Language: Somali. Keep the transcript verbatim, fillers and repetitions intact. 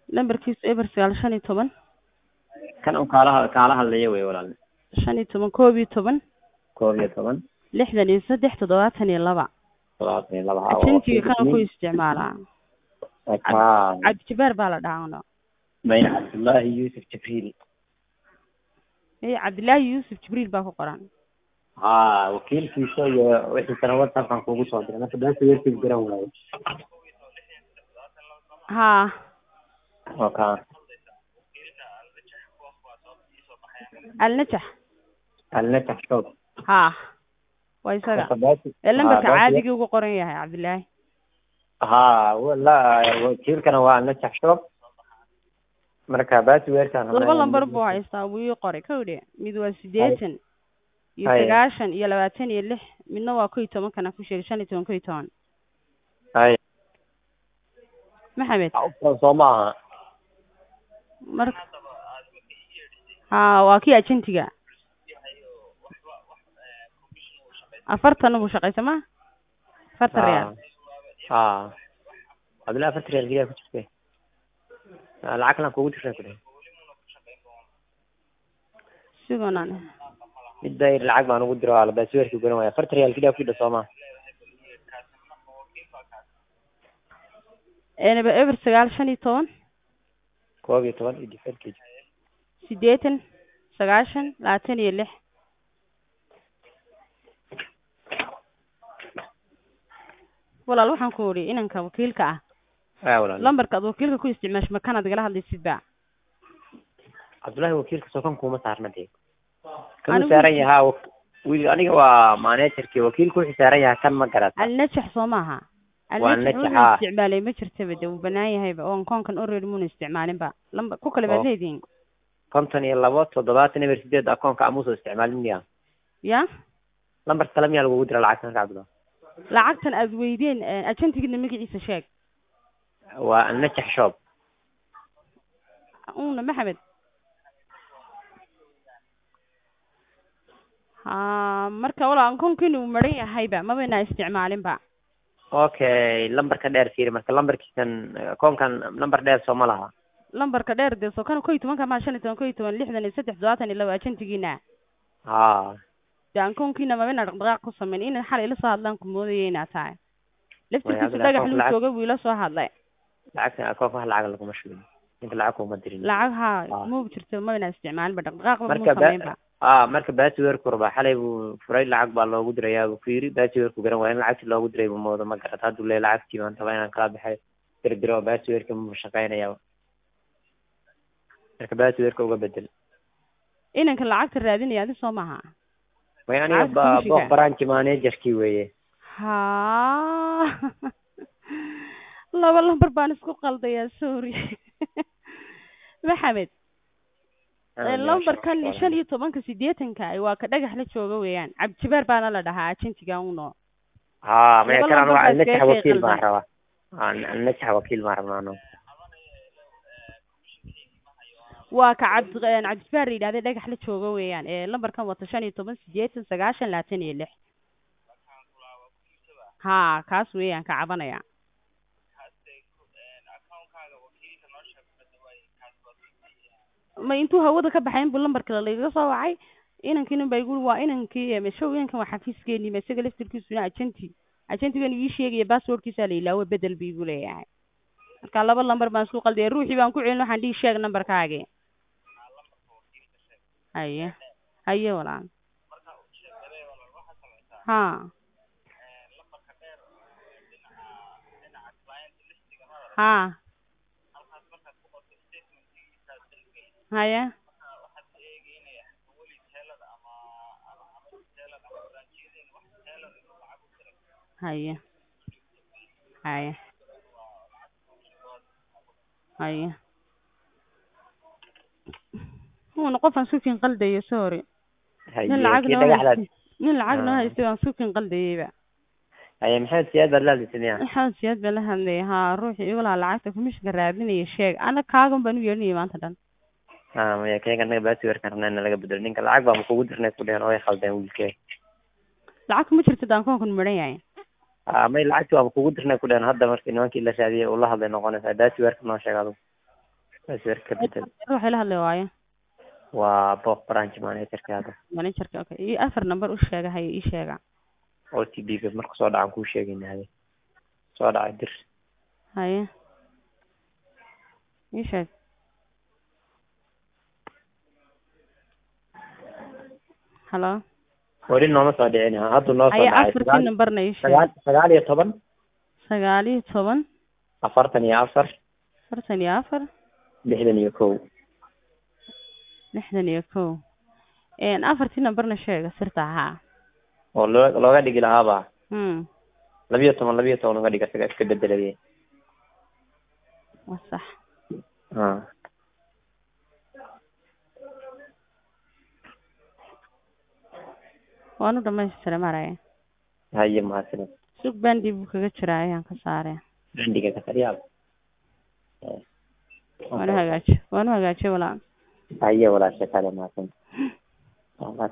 lambarkiisu eber sagaal shan iyo toban kan uu kaala kaala hadlayo way walaal shan iyo toban koob iyo toban koob iyo toban lixdan iyo saddex toddobaatan iyo laba todobaatan iyo laba ajensiga kan ku isticmaalaa aka cabdijabaar baa la dhahaa mayna Cabdullaahi Yuusuf Jibriil ee Cabdullaahi Yuusuf Jibriil baa ku qoran haa wakiilkiisa iyo wixii sana WhatsApp-kan kugu soo diray marka daas weerkiis garan waayo haa okay alnajax alnajax shop haa way isaga ee lambarka caadiga ugu qoran yahay Cabdullaahi haa wala wakiilkana waa alnajax shop marka baasi weerkaan laba lambar buu haystaa wuu qoray kowde mid waa sideetan iyo sagaashan iyo labaatan iyo lix midna waa kow iyo toban kana ku sheegay shan iyo toban kow iyo toban hay maxamed Soomaa marka haa waa kii ajentiga afartan buu shaqaysaa ma afartan riyaal haa Cabdullaahi afartan riyaal giyaa ku jirtay lacag lan kugu diray kudhay sigoonaan midda yar lacag baan ugu diray wala baasweerkii garan waaya afartan riyaal giyaa ku dhigay Soomaa eenaba eber sagaal shan iyo toban koob iyo toban iyo difarkii sideetan sagaashan labaatan iyo lix walaal waxaan ku wari inanka wakiilka ah aa walaal lambarka aad wakiilka ku isticmaashay ma kana digala hadlaysid ba Cabdullaahi wakiilka soo kan kuma saarna de kan saaran yahay wiil aniga waa managerkii wakiilku wuxuu saaran yahay kan ma garata alnajax Soomaha alnajax isticmaalay ma jirtaba de uu banaan yahay ba oo konkan already mun isticmaalin ba lambar ku kala baadleedin konton iyo laba toddobaatan iyo sideed akoonka amuso isticmaalin miya ya lambar kale miyaa lagu diray lacagtan Cabdullaahi lacagtan aad weydeen ajentigina magaciisa sheeg waa alnajax shop una maxamed haa marka wala konkin uu maran yahay ba ma bayna isticmaalin ba okay lambarka dheer fiir marka lambarkiisan koonkan lambar dheer soo ma laha lambarka dheer de soo kan kow iyo toban ka shan iyo toban kow iyo toban lixdan iyo saddex toddobaatan iyo laba ajentigina haa daan konkiina ma bayna dhaqdhaqaaq ku sameyn in xal ila soo hadlaan ku moodayayna tahay laftiisa dhagax lagu jooga wuu ila soo hadlay lacagta akoonka wax lacag lagu mashquulin inta lacag kuma dirin lacag ha ma jirto ma bayna isticmaalin ba dhaqdhaqaaq ma sameyn ba aa marka baasweerku raba xalay buu furay lacag baa loogu dirayaa buu ku yiri baasweerku garan waa in lacagti loogu diray buu moodo ma garata haduu leeyahay lacagtii baan rabaa inaan kala baxay dirdiro baasweerka ma shaqeynaya marka baasweerka uga bedel inanka lacagta raadinaya adi soo maaha way aniga ba branch managerkii weeye haa laba lambar baan isku qaldayaa sorry maxamed lambarkan shan iyo tobanka sideetanka waa ka dhagax la jooga weeyaan Cabdijabaar baana la dhahaa ajentiga uno haa ma kana waa alnajax wakiil baan rabaa aan alnajax wakiil baan rabaa waa ka cabdi Cabdijabaar yiraahday dhagax la jooga weeyaan ee lambarkan wata shan iyo toban sideetan sagaashan labaatan iyo lix haa kaas weeyaan ka cabanaya ma intuu hawada ka baxayn buu lambar kale laga soo wacay inankiina bay igu waa inankii meesha inankan waa xafiiskeeni ma isaga laftirkiisuna agenti agentigan ii sheegay passwordkiisa la ilaawo bedel bi igu leeyahay marka laba lambar baan isku qalday ruuxii baan ku celin waxaan dhii sheeg nambarkaaga haye haye walaal ha ha haya haya haya haya هو قف سوكين قلدي سوري nin lacagna nin lacagna haysto aan suuqin qaldeeyba ay maxay siyada la lisnaa maxay siyada la hadlay ha ruuxi igu la lacagta kumishka raadinaya sheeg ana kaagan baan u yeernay maanta dhan ha ma keenga naga baasi war karnaa laga bedel ninka lacag baa kugu dirnay ku dheen oo ay khaldeen wiilkay lacag ma jirto daan koon maran yahay ah ma lacag waa kugu dirnay ku dheen hadda markii nimankii la raadiyay oo la hadlay noqonaysa baasi war kana sheegado baasweerka bedel ruuxa la hadlay waayo waa boq branch managerka hada managerka okay iyo afar number u sheega hay ii sheega O T P ga marka soo dhacan ku sheegayna hada soo dhacay dir haye ii sheeg hello wali nooma soo dhicin hadda noo soo haye dhacay afartii numberna ii sheeg sagaal sagaal iyo toban sagaal iyo toban afartan iyo afar afartan iyo afar lixdan iyo kow lixdan iyo kow een afartii numberna sheega sirta ahaa oo loo looga dhigi lahaaba hmm labiyo toban labiyo toban uga dhiga iska bedelay waa sax ha waanu dhamaystiray maraya haye mahadsanid sug bandi buu kaga jiraa ayaan ka saaraya bandiga ka saryaab waanu hagaaji waanu hagaaji walaa haye walaasha kale mahadsanid